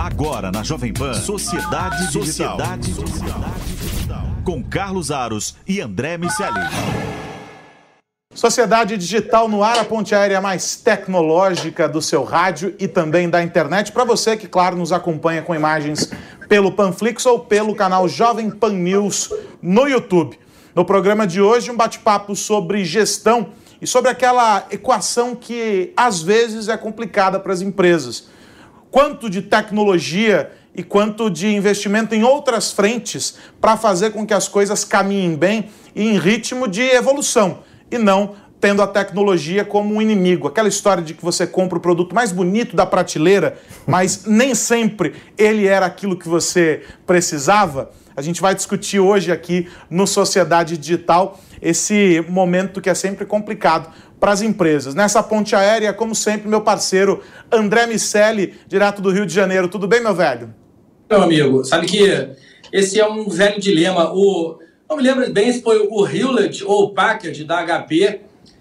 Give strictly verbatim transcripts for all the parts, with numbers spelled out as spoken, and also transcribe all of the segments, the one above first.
Agora na Jovem Pan, Sociedade Digital. Sociedade Digital. Com Carlos Aros e André Miceli. Sociedade Digital no ar, a ponte aérea mais tecnológica do seu rádio e também da internet. Para você que, claro, nos acompanha com imagens pelo Panflix ou pelo canal Jovem Pan News no YouTube. No programa de hoje, um bate-papo sobre gestão e sobre aquela equação que, às vezes, é complicada para as empresas. Quanto de tecnologia e quanto de investimento em outras frentes para fazer com que as coisas caminhem bem e em ritmo de evolução, e não tendo a tecnologia como um inimigo. Aquela história de que você compra o produto mais bonito da prateleira, mas nem sempre ele era aquilo que você precisava. A gente vai discutir hoje aqui no Sociedade Digital esse momento que é sempre complicado para as empresas. Nessa ponte aérea, como sempre, meu parceiro André Miceli, direto do Rio de Janeiro. Tudo bem, meu velho? Meu amigo, sabe que esse é um velho dilema. O, não me lembro bem se foi o Hewlett ou o Packard da H P,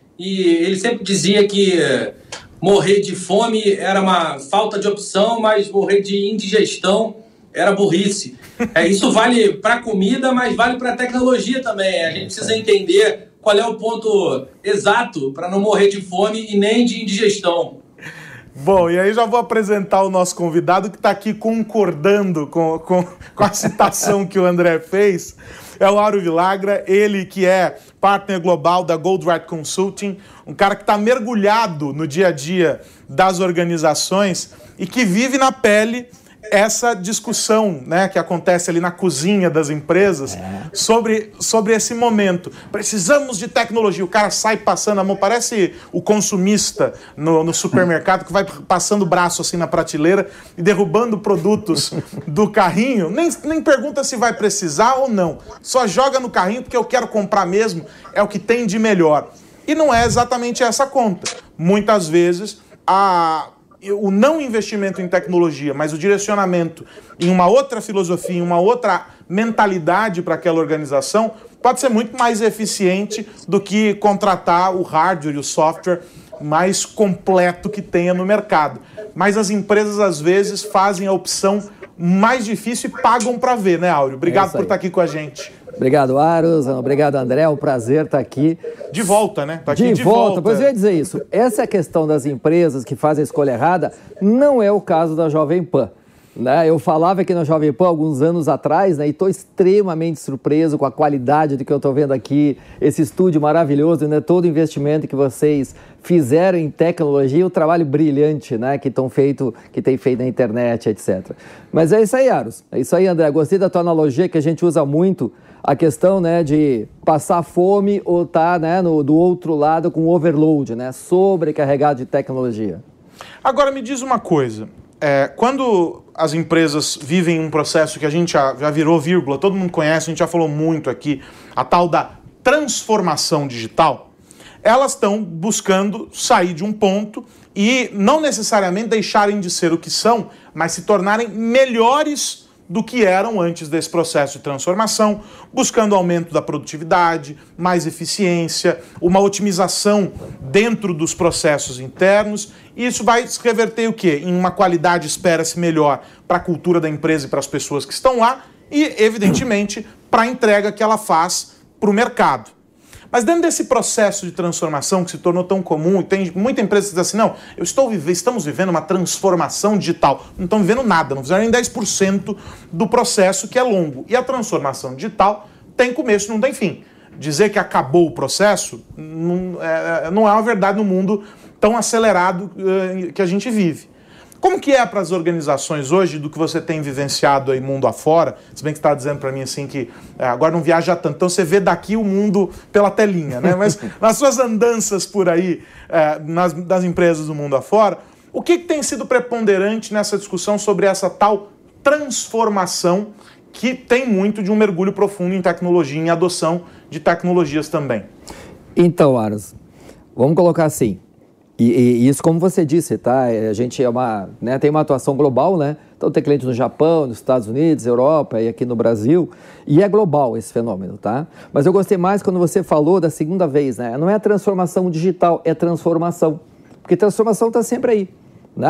e ele sempre dizia que morrer de fome era uma falta de opção, mas morrer de indigestão era burrice. É, isso vale para comida, mas vale para tecnologia também. A gente precisa entender qual é o ponto exato para não morrer de fome e nem de indigestão. Bom, e aí já vou apresentar o nosso convidado que está aqui concordando com, com, com a citação que o André fez. É o Áureo Villagra, ele que é partner global da Goldratt Consulting, um cara que está mergulhado no dia a dia das organizações e que vive na pele essa discussão, né, que acontece ali na cozinha das empresas, é. sobre, sobre esse momento. Precisamos de tecnologia. O cara sai passando a mão, parece o consumista no, no supermercado que vai passando o braço assim na prateleira e derrubando produtos do carrinho. Nem, nem pergunta se vai precisar ou não. Só joga no carrinho porque eu quero comprar mesmo, é o que tem de melhor. E não é exatamente essa conta. Muitas vezes, a... o não investimento em tecnologia, mas o direcionamento em uma outra filosofia, em uma outra mentalidade para aquela organização, pode ser muito mais eficiente do que contratar o hardware e o software mais completo que tenha no mercado. Mas as empresas, às vezes, fazem a opção mais difícil e pagam para ver, né, Áureo? Obrigado é por estar aqui com a gente. Obrigado, Aros. Obrigado, André. É um prazer estar aqui. De volta, né? Tá aqui de, de volta. volta. Pois eu ia dizer isso. Essa é a questão das empresas que fazem a escolha errada. Não é o caso da Jovem Pan. Né? Eu falava aqui na Jovem Pan alguns anos atrás, né? E estou extremamente surpreso com a qualidade do que eu estou vendo aqui. Esse estúdio maravilhoso, né? Todo o investimento que vocês fizeram em tecnologia e o trabalho brilhante, né? Que, tão feito, que tem feito na internet, etcétera. Mas é isso aí, Aros. É isso aí, André. Gostei da tua analogia que a gente usa muito. A questão, né, de passar fome ou estar, né, no, do outro lado com overload, né, sobrecarregado de tecnologia. Agora me diz uma coisa, é, quando as empresas vivem um processo que a gente já, já virou vírgula, todo mundo conhece, a gente já falou muito aqui, a tal da transformação digital, elas estão buscando sair de um ponto e não necessariamente deixarem de ser o que são, mas se tornarem melhores do que eram antes desse processo de transformação, buscando aumento da produtividade, mais eficiência, uma otimização dentro dos processos internos, e isso vai se reverter o quê? Em uma qualidade, espera-se, melhor para a cultura da empresa e para as pessoas que estão lá, e, evidentemente, para a entrega que ela faz para o mercado. Mas dentro desse processo de transformação que se tornou tão comum, e tem muita empresa que diz assim, não, eu estou vive, estamos vivendo uma transformação digital. Não estão vivendo nada, não fizeram nem dez por cento do processo, que é longo. E a transformação digital tem começo, não tem fim. Dizer que acabou o processo não é, não é uma verdade no mundo tão acelerado uh, que a gente vive. Como que é para as organizações hoje, do que você tem vivenciado aí mundo afora? Se bem que você está dizendo para mim assim que é, agora não viaja tanto, então você vê daqui o mundo pela telinha, né? Mas nas suas andanças por aí, é, nas, das empresas do mundo afora, o que, que tem sido preponderante nessa discussão sobre essa tal transformação que tem muito de um mergulho profundo em tecnologia, em adoção de tecnologias também? Então, Aros, vamos colocar assim. E, e isso, como você disse, tá? A gente é uma, né, tem uma atuação global, né? Então tem cliente no Japão, nos Estados Unidos, Europa e aqui no Brasil. E é global esse fenômeno, tá? Mas eu gostei mais quando você falou da segunda vez, né? Não é transformação digital, é transformação. Porque transformação está sempre aí, né?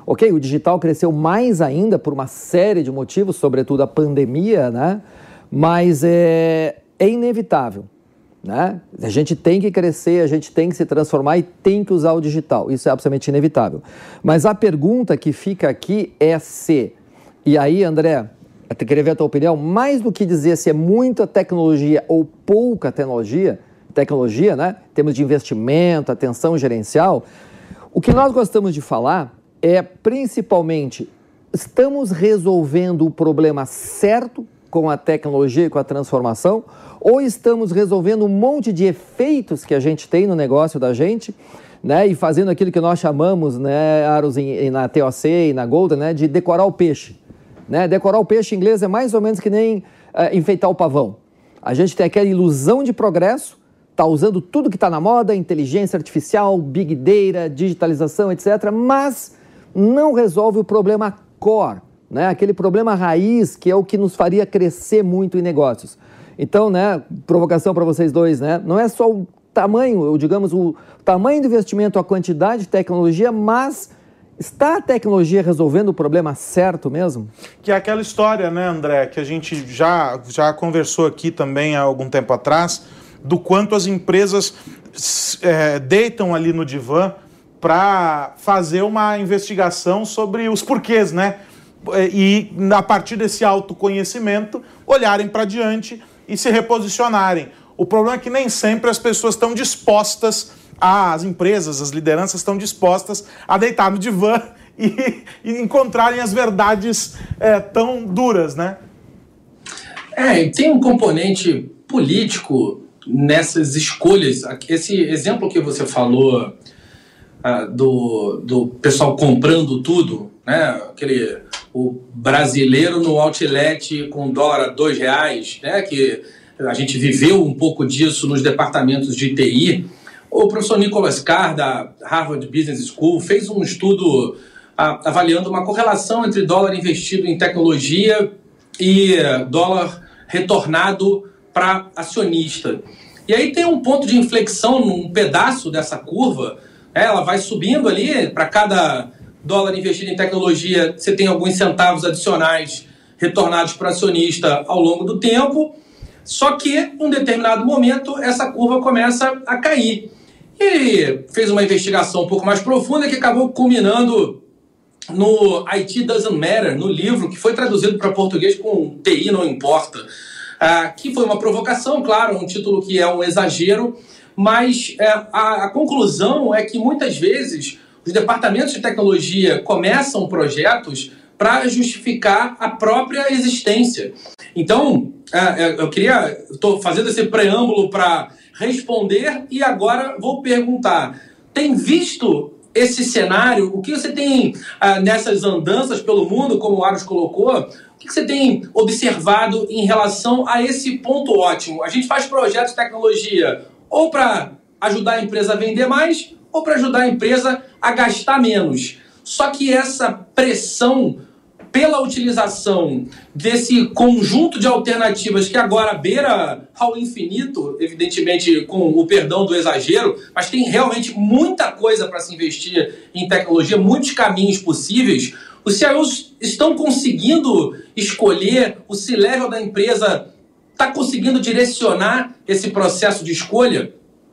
Ok, o digital cresceu mais ainda por uma série de motivos, sobretudo a pandemia, né? Mas é, é inevitável, né? A gente tem que crescer, a gente tem que se transformar e tem que usar o digital. Isso é absolutamente inevitável. Mas a pergunta que fica aqui é se... E aí, André, eu queria ver a tua opinião, mais do que dizer se é muita tecnologia ou pouca tecnologia, tecnologia, né? Em termos de investimento, atenção gerencial, o que nós gostamos de falar é, principalmente, estamos resolvendo o problema certo com a tecnologia e com a transformação, ou estamos resolvendo um monte de efeitos que a gente tem no negócio da gente, né, e fazendo aquilo que nós chamamos, né, Aros, em, na T O C e na Golden, né, de decorar o peixe. Né? Decorar o peixe em inglês é mais ou menos que nem uh, enfeitar o pavão. A gente tem aquela ilusão de progresso, está usando tudo que está na moda, inteligência artificial, big data, digitalização, etcétera, mas não resolve o problema core, né? Aquele problema raiz que é o que nos faria crescer muito em negócios. Então, né, provocação para vocês dois, né? Não é só o tamanho, ou digamos, o tamanho do investimento, a quantidade de tecnologia, mas está a tecnologia resolvendo o problema certo mesmo? Que é aquela história, né, André, que a gente já, já conversou aqui também há algum tempo atrás, do quanto as empresas é, deitam ali no divã para fazer uma investigação sobre os porquês, né? E a partir desse autoconhecimento, olharem para diante e se reposicionarem. O problema é que nem sempre as pessoas estão dispostas, as empresas, as lideranças estão dispostas a deitar no divã e, e encontrarem as verdades é, tão duras, né? É, tem um componente político nessas escolhas. Esse exemplo que você falou uh, do, do pessoal comprando tudo, né? Aquele, o brasileiro no outlet com dólar a dois reais, né? Que a gente viveu um pouco disso nos departamentos de T I. O professor Nicholas Carr, da Harvard Business School, fez um estudo uh, avaliando uma correlação entre dólar investido em tecnologia e uh, dólar retornado para acionista. E aí tem um ponto de inflexão num pedaço dessa curva, né? Ela vai subindo ali, para cada dólar investido em tecnologia, você tem alguns centavos adicionais retornados para acionista ao longo do tempo, só que, em um determinado momento, essa curva começa a cair. E fez uma investigação um pouco mais profunda que acabou culminando no I T Doesn't Matter, no livro que foi traduzido para português com T I não importa, ah, que foi uma provocação, claro, um título que é um exagero, mas é, a, a conclusão é que muitas vezes os departamentos de tecnologia começam projetos para justificar a própria existência. Então, é, eu queria, estou fazendo esse preâmbulo para responder e agora vou perguntar, tem visto esse cenário? O que você tem ah, nessas andanças pelo mundo, como o Aros colocou, o que você tem observado em relação a esse ponto ótimo? A gente faz projetos de tecnologia ou para ajudar a empresa a vender mais ou para ajudar a empresa a gastar menos. Só que essa pressão pela utilização desse conjunto de alternativas que agora beira ao infinito, evidentemente com o perdão do exagero, mas tem realmente muita coisa para se investir em tecnologia, muitos caminhos possíveis. Os C I Os estão conseguindo escolher, o C-level da empresa está conseguindo direcionar esse processo de escolha?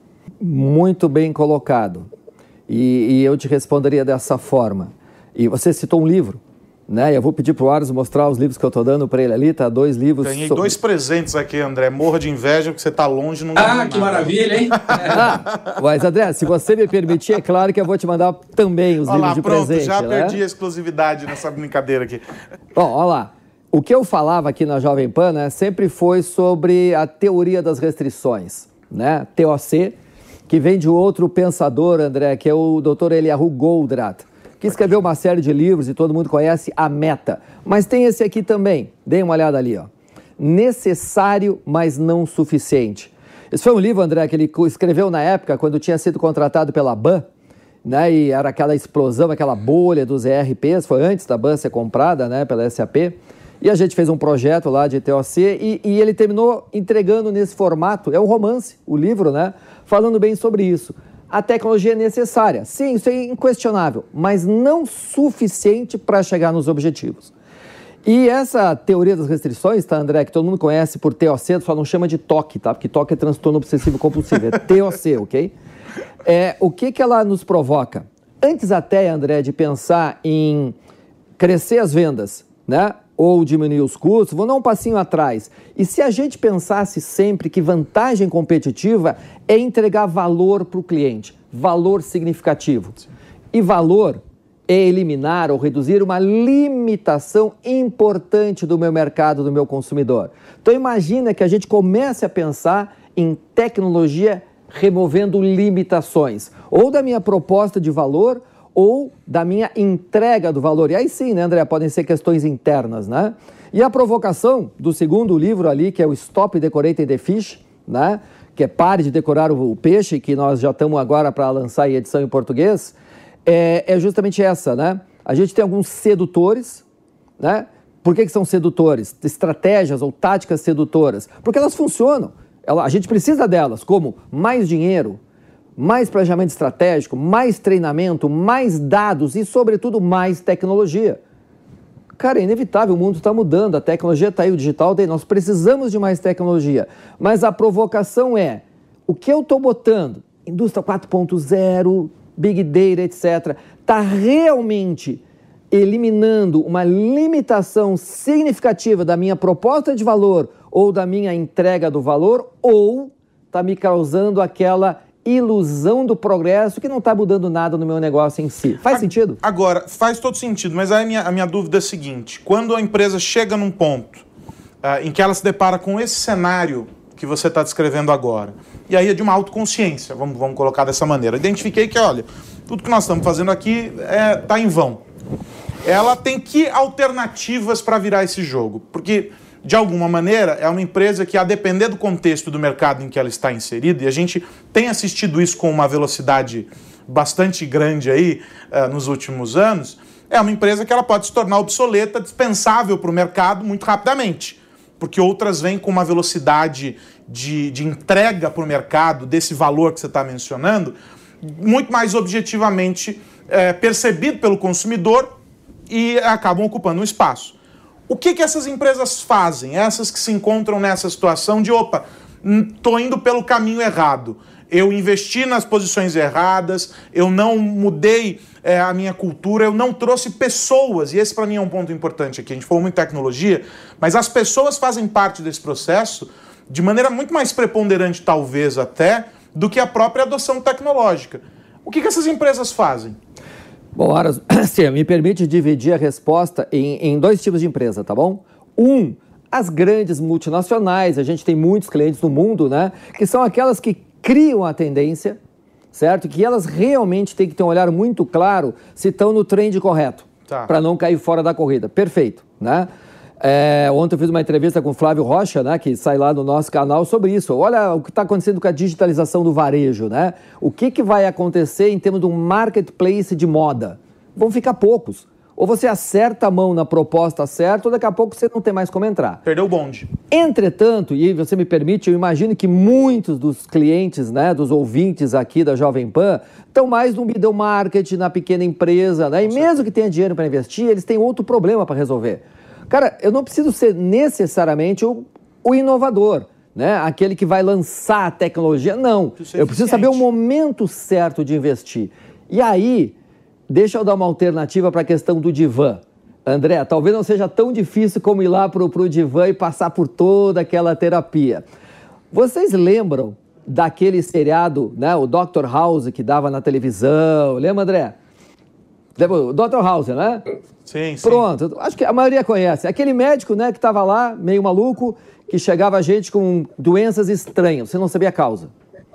Muito bem colocado. E, e eu te responderia dessa forma. E você citou um livro, né? Eu vou pedir para o Aros mostrar os livros que eu estou dando para ele ali, tá? Dois livros. Ganhei sobre... dois presentes aqui, André. Morra de inveja porque você está longe. Não ah, que nada. Maravilha, hein? Ah, mas, André, se você me permitir, é claro que eu vou te mandar também os olha livros lá, de pronto, presente. Já né? perdi a exclusividade nessa brincadeira aqui. Bom, olha lá. O que eu falava aqui na Jovem Pan, né, sempre foi sobre a teoria das restrições, né? T O C, que vem de outro pensador, André, que é o doutor Eliyahu Goldratt, que escreveu uma série de livros e todo mundo conhece A Meta. Mas tem esse aqui também, dê uma olhada ali, ó. Necessário, mas não suficiente. Esse foi um livro, André, que ele escreveu na época, quando tinha sido contratado pela Ban, né, e era aquela explosão, aquela bolha dos E R Ps, foi antes da Ban ser comprada, né, pela S A P. E a gente fez um projeto lá de T O C e, e ele terminou entregando nesse formato, é um romance, o livro, né, falando bem sobre isso. A tecnologia é necessária, sim, isso é inquestionável, mas não suficiente para chegar nos objetivos. E essa teoria das restrições, tá, André, que todo mundo conhece por T O C, só não chama de T O C, tá? Porque T O C é transtorno obsessivo compulsivo, é T O C, ok? É, o que que ela nos provoca? Antes até, André, de pensar em crescer as vendas, né? Ou diminuir os custos, vou dar um passinho atrás. E se a gente pensasse sempre que vantagem competitiva é entregar valor para o cliente, valor significativo. E valor é eliminar ou reduzir uma limitação importante do meu mercado, do meu consumidor. Então imagina que a gente comece a pensar em tecnologia removendo limitações, ou da minha proposta de valor, ou da minha entrega do valor. E aí sim, né, André, podem ser questões internas, né? E a provocação do segundo livro ali, que é o Stop Decorating the Fish, né? Que é Pare de Decorar o Peixe, que nós já estamos agora para lançar em edição em português, é, é justamente essa, né? A gente tem alguns sedutores, né? Por que que são sedutores? Estratégias ou táticas sedutoras. Porque elas funcionam. Ela, a gente precisa delas, como mais dinheiro, mais planejamento estratégico, mais treinamento, mais dados e, sobretudo, mais tecnologia. Cara, é inevitável, o mundo está mudando, a tecnologia está aí, o digital tem, nós precisamos de mais tecnologia. Mas a provocação é, o que eu estou botando, indústria quatro ponto zero, Big Data, etcétera, está realmente eliminando uma limitação significativa da minha proposta de valor ou da minha entrega do valor, ou está me causando aquela ilusão do progresso que não está mudando nada no meu negócio em si. Faz a, sentido? Agora, faz todo sentido, mas aí a minha, a minha dúvida é a seguinte, quando a empresa chega num ponto uh, em que ela se depara com esse cenário que você está descrevendo agora, e aí é de uma autoconsciência, vamos, vamos colocar dessa maneira, identifiquei que, olha, tudo que nós estamos fazendo aqui está é, em vão. Ela tem que alternativas para virar esse jogo? Porque, de alguma maneira, é uma empresa que, a depender do contexto do mercado em que ela está inserida, e a gente tem assistido isso com uma velocidade bastante grande aí uh, nos últimos anos, é uma empresa que ela pode se tornar obsoleta, dispensável para o mercado muito rapidamente, porque outras vêm com uma velocidade de, de entrega para o mercado desse valor que você está mencionando, muito mais objetivamente é, percebido pelo consumidor e acabam ocupando um espaço. O que que essas empresas fazem? Essas que se encontram nessa situação de, opa, estou indo pelo caminho errado. Eu investi nas posições erradas, eu não mudei é, a minha cultura, eu não trouxe pessoas, e esse para mim é um ponto importante aqui. A gente falou muito em tecnologia, mas as pessoas fazem parte desse processo de maneira muito mais preponderante, talvez até, do que a própria adoção tecnológica. O que que essas empresas fazem? Bom, Aras, me permite dividir a resposta em, em dois tipos de empresa, tá bom? Um, as grandes multinacionais, a gente tem muitos clientes no mundo, né? Que são aquelas que criam a tendência, certo? Que elas realmente têm que ter um olhar muito claro se estão no trend correto, tá, para não cair fora da corrida. Perfeito, né? É, ontem eu fiz uma entrevista com o Flávio Rocha, né, que sai lá no nosso canal sobre isso. Olha o que está acontecendo com a digitalização do varejo, né? O que, que vai acontecer em termos de um marketplace de moda? Vão ficar poucos. Ou você acerta a mão na proposta certa, ou daqui a pouco você não tem mais como entrar. Perdeu o bonde. Entretanto, e você me permite, eu imagino que muitos dos clientes, né, dos ouvintes aqui da Jovem Pan, estão mais no middle market, na pequena empresa, né? E mesmo que tenha dinheiro para investir, eles têm outro problema para resolver. Cara, eu não preciso ser necessariamente o, o inovador, né? Aquele que vai lançar a tecnologia. Não, eu preciso saber o momento certo de investir. E aí, deixa eu dar uma alternativa para a questão do divã. André, talvez não seja tão difícil como ir lá para o divã e passar por toda aquela terapia. Vocês lembram daquele seriado, né? O doutor House, que dava na televisão? Lembra, André? Lembra o doutor House, né? Sim, sim. Pronto, acho que a maioria conhece. Aquele médico, né, que estava lá, meio maluco, que chegava a gente com doenças estranhas, você não sabia a causa.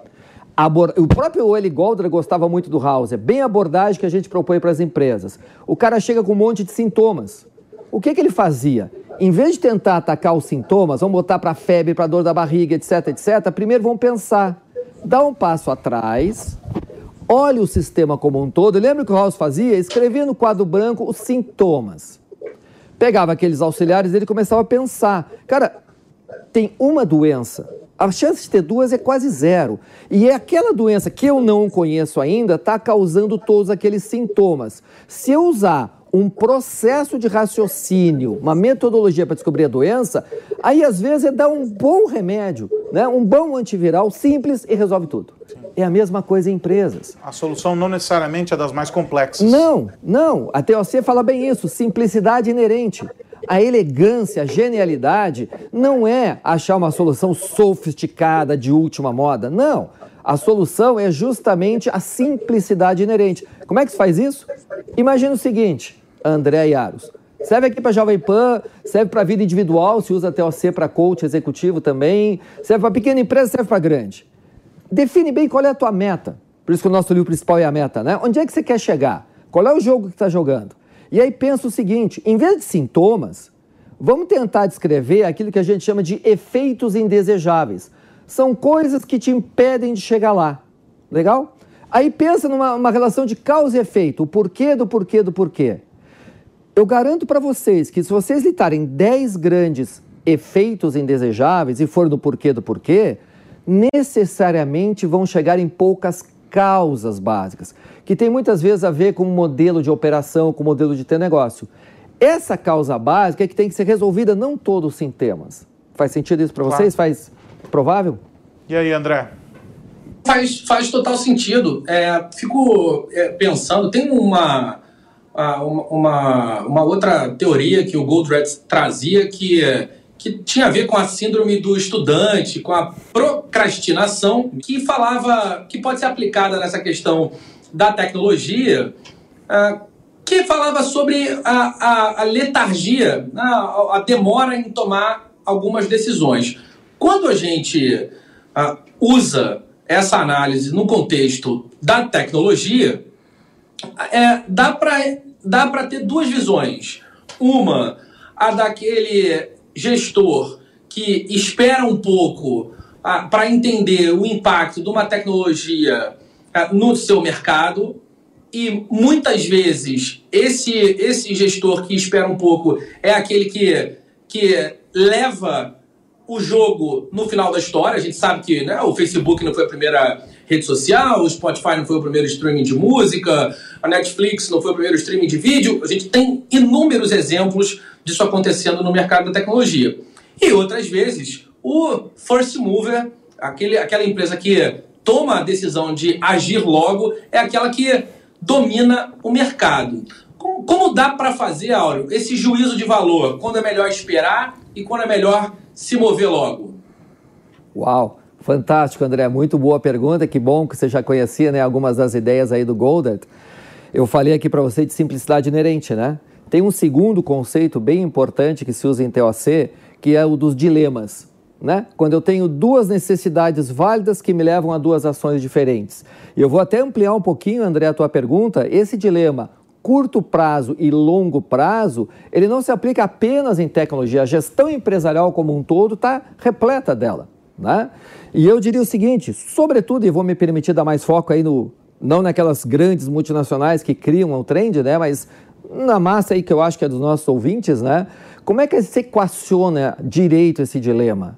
Abor... O próprio Eli Goldberg gostava muito do House, é bem a abordagem que a gente propõe para as empresas. O cara chega com um monte de sintomas. O que que ele fazia? Em vez de tentar atacar os sintomas, vamos botar para febre, para dor da barriga, etc, etcétera, primeiro vamos pensar, dá um passo atrás, olha o sistema como um todo. Lembra o que o House fazia? Escrevia no quadro branco os sintomas. Pegava aqueles auxiliares e ele começava a pensar. Cara, tem uma doença A chance de ter duas é quase zero. E é aquela doença que eu não conheço ainda está causando todos aqueles sintomas. Se eu usar um processo de raciocínio, uma metodologia para descobrir a doença, aí às vezes é dar um bom remédio, né? Um bom antiviral simples e resolve tudo. É a mesma coisa em empresas. A solução não necessariamente é das mais complexas. Não, não. A T O C fala bem isso, simplicidade inerente. A elegância, a genialidade não é achar uma solução sofisticada de última moda, não. A solução é justamente a simplicidade inerente. Como é que se faz isso? Imagina o seguinte, André e Aros. Serve aqui para Jovem Pan, serve para a vida individual, se usa T O C para coach executivo também, serve para pequena empresa, serve para grande. Define bem qual é a tua meta. Por isso que o nosso livro principal é a meta, né? Onde é que você quer chegar? Qual é o jogo que está jogando? E aí pensa o seguinte, em vez de sintomas, vamos tentar descrever aquilo que a gente chama de efeitos indesejáveis. São coisas que te impedem de chegar lá. Legal? Aí pensa numa uma relação de causa e efeito, o porquê do porquê do porquê. Eu garanto para vocês que se vocês listarem dez grandes efeitos indesejáveis e for no porquê do porquê, necessariamente vão chegar em poucas causas básicas, que tem muitas vezes a ver com o modelo de operação, com o modelo de ter negócio. Essa causa básica é que tem que ser resolvida, não todos os sintomas. Faz sentido isso para Claro. vocês? Faz provável? E aí, André? Faz, faz total sentido. É, fico é, pensando, tem uma, uma, uma, uma outra teoria que o Goldratt trazia que, que tinha a ver com a síndrome do estudante, com a procrastinação, que falava, que pode ser aplicada nessa questão da tecnologia, é, que falava sobre a, a, a letargia, a, a demora em tomar algumas decisões. Quando a gente uh, usa essa análise no contexto da tecnologia, é, dá para dá para ter duas visões. Uma, a daquele gestor que espera um pouco uh, para entender o impacto de uma tecnologia uh, no seu mercado, e muitas vezes esse, esse gestor que espera um pouco é aquele que, que leva o jogo no final da história. A gente sabe que, né, o Facebook não foi a primeira rede social, o Spotify não foi o primeiro streaming de música, a Netflix não foi o primeiro streaming de vídeo. A gente tem inúmeros exemplos disso acontecendo no mercado da tecnologia. E outras vezes, o first mover, aquele, aquela empresa que toma a decisão de agir logo, é aquela que domina o mercado. Como, como dá para fazer, Áureo, esse juízo de valor? Quando é melhor esperar e quando é melhor se mover logo? Uau, fantástico, André. Muito boa pergunta. Que bom que você já conhecia, né, algumas das ideias aí do Goldratt. Eu falei aqui para você de simplicidade inerente, né? Tem um segundo conceito bem importante que se usa em T O C, que é o dos dilemas, né? Quando eu tenho duas necessidades válidas que me levam a duas ações diferentes. E eu vou até ampliar um pouquinho, André, a tua pergunta. Esse dilema curto prazo e longo prazo, ele não se aplica apenas em tecnologia. A gestão empresarial como um todo está repleta dela, né? E eu diria o seguinte, sobretudo, e vou me permitir dar mais foco aí no, não naquelas grandes multinacionais que criam o trend, né? Mas na massa aí que eu acho que é dos nossos ouvintes, né? Como é que se equaciona direito esse dilema?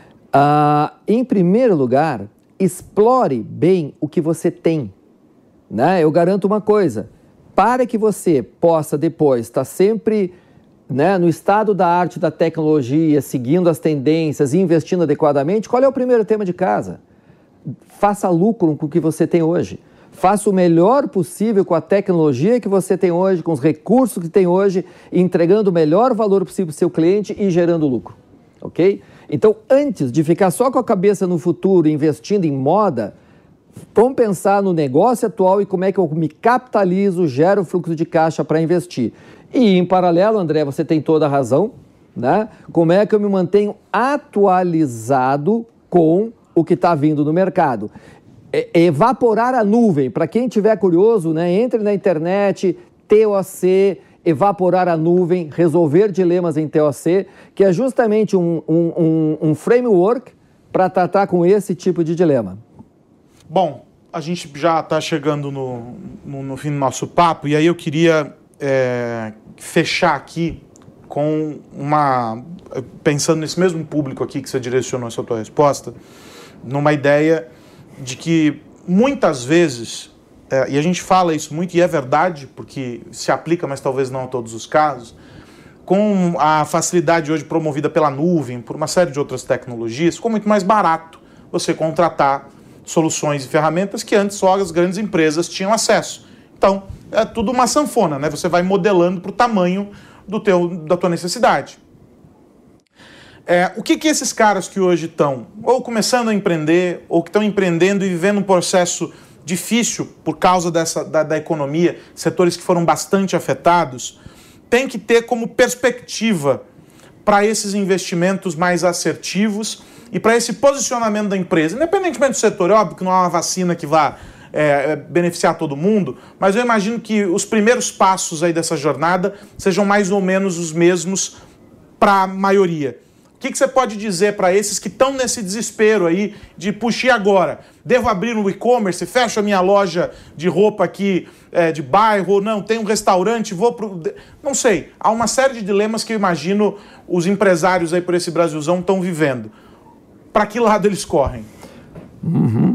Ah, em primeiro lugar, explore bem o que você tem, né? Eu garanto uma coisa, para que você possa depois estar sempre, né, no estado da arte da tecnologia, seguindo as tendências e investindo adequadamente, qual é o primeiro tema de casa? Faça lucro com o que você tem hoje. Faça o melhor possível com a tecnologia que você tem hoje, com os recursos que tem hoje, entregando o melhor valor possível para o seu cliente e gerando lucro, ok? Então, antes de ficar só com a cabeça no futuro, investindo em moda, vamos pensar no negócio atual e como é que eu me capitalizo, gero fluxo de caixa para investir. E, em paralelo, André, você tem toda a razão, né? Como é que eu me mantenho atualizado com o que está vindo no mercado? É, evaporar a nuvem. Para quem estiver curioso, né, entre na internet, T O C, evaporar a nuvem, resolver dilemas em T O C, que é justamente um, um, um, um framework para tratar com esse tipo de dilema. Bom, a gente já está chegando no, no, no fim do nosso papo, e aí eu queria é, fechar aqui com uma... Pensando nesse mesmo público aqui que você direcionou essa tua resposta, numa ideia de que muitas vezes, é, e a gente fala isso muito, e é verdade, porque se aplica, mas talvez não a todos os casos, com a facilidade hoje promovida pela nuvem, por uma série de outras tecnologias, ficou muito mais barato você contratar soluções e ferramentas que antes só as grandes empresas tinham acesso. Então, é tudo uma sanfona, né? Você vai modelando para o tamanho do teu, da tua necessidade. É, o que que esses caras que hoje estão ou começando a empreender, ou que estão empreendendo e vivendo um processo difícil por causa dessa, da, da economia, setores que foram bastante afetados, tem que ter como perspectiva para esses investimentos mais assertivos e para esse posicionamento da empresa, independentemente do setor? É óbvio que não há uma vacina que vá é, beneficiar todo mundo, mas eu imagino que os primeiros passos aí dessa jornada sejam mais ou menos os mesmos para a maioria. O que, que você pode dizer para esses que estão nesse desespero aí de, puxa, agora? Devo abrir um e-commerce? Fecho a minha loja de roupa aqui é, de bairro? Ou não, tem um restaurante? Vou pro... Não sei. Há uma série de dilemas que eu imagino os empresários aí por esse Brasilzão estão vivendo. Para que lado eles correm? Uhum.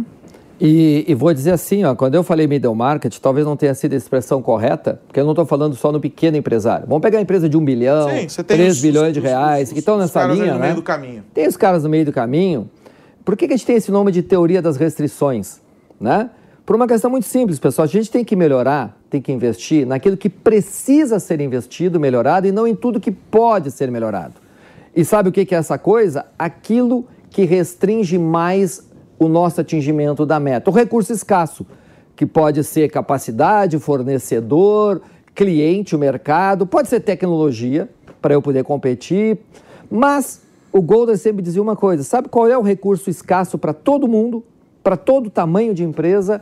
E, e vou dizer assim, ó, quando eu falei middle market, talvez não tenha sido a expressão correta, porque eu não estou falando só no pequeno empresário. Vamos pegar a empresa de um bilhão, Sim, três bilhões de reais, os, que estão nessa linha, no né? Meio do caminho. Tem os caras no meio do caminho. Por que que a gente tem esse nome de teoria das restrições, né? Por uma questão muito simples, pessoal. A gente tem que melhorar, tem que investir naquilo que precisa ser investido, melhorado, e não em tudo que pode ser melhorado. E sabe o que que é essa coisa? Aquilo que restringe mais o nosso atingimento da meta. O recurso escasso, que pode ser capacidade, fornecedor, cliente, o mercado, pode ser tecnologia, para eu poder competir, mas o Golder sempre dizia uma coisa, sabe qual é o recurso escasso para todo mundo, para todo tamanho de empresa?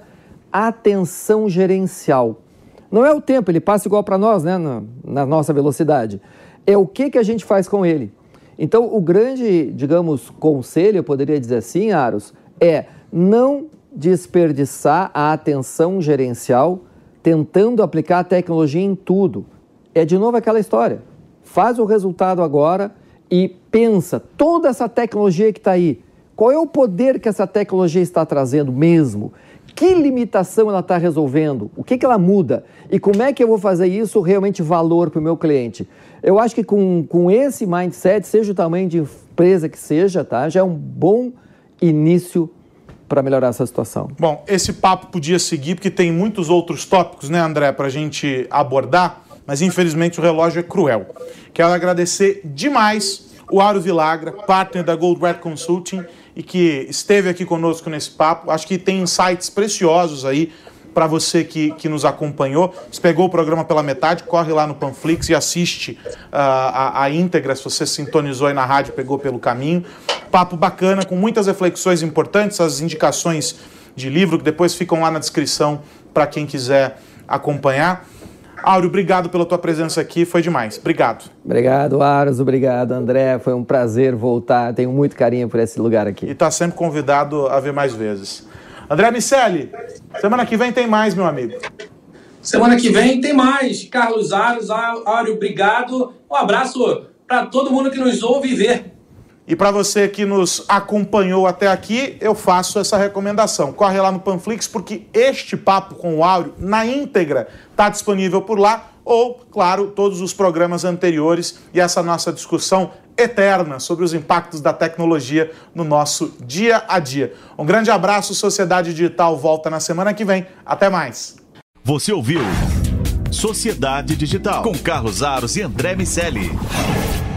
Atenção gerencial. Não é o tempo, ele passa igual para nós, né, na, na nossa velocidade. É o que, que a gente faz com ele. Então, o grande, digamos, conselho, eu poderia dizer assim, Aros, é não desperdiçar a atenção gerencial tentando aplicar a tecnologia em tudo. É de novo aquela história. Faz o resultado agora e pensa, toda essa tecnologia que está aí, qual é o poder que essa tecnologia está trazendo mesmo? Que limitação ela está resolvendo? O que, que ela muda? E como é que eu vou fazer isso realmente valor para o meu cliente? Eu acho que com, com esse mindset, seja o tamanho de empresa que seja, tá? Já é um bom início para melhorar essa situação. Bom, esse papo podia seguir porque tem muitos outros tópicos, né, André, para a gente abordar, mas infelizmente o relógio é cruel. Quero agradecer demais o Áureo Villagra, partner da Gold Red Consulting, e que esteve aqui conosco nesse papo. Acho que tem insights preciosos aí para você que, que nos acompanhou. Se pegou o programa pela metade, corre lá no Panflix e assiste uh, a, a íntegra, se você sintonizou aí na rádio, pegou pelo caminho. Papo bacana, com muitas reflexões importantes, as indicações de livro que depois ficam lá na descrição para quem quiser acompanhar. Áureo, obrigado pela tua presença aqui, foi demais. Obrigado. Obrigado, Aros, obrigado, André. Foi um prazer voltar, tenho muito carinho por esse lugar aqui. E está sempre convidado a ver mais vezes. André Miceli, semana que vem tem mais, meu amigo. Semana que vem tem mais. Carlos Aros, Áureo, obrigado. Um abraço para todo mundo que nos ouve e vê. E para você que nos acompanhou até aqui, eu faço essa recomendação. Corre lá no Panflix, porque este papo com o Áureo, na íntegra, está disponível por lá. Ou, claro, todos os programas anteriores e essa nossa discussão eterna sobre os impactos da tecnologia no nosso dia a dia. Um grande abraço, Sociedade Digital volta na semana que vem. Até mais. Você ouviu Sociedade Digital com Carlos Aros e André Miceli.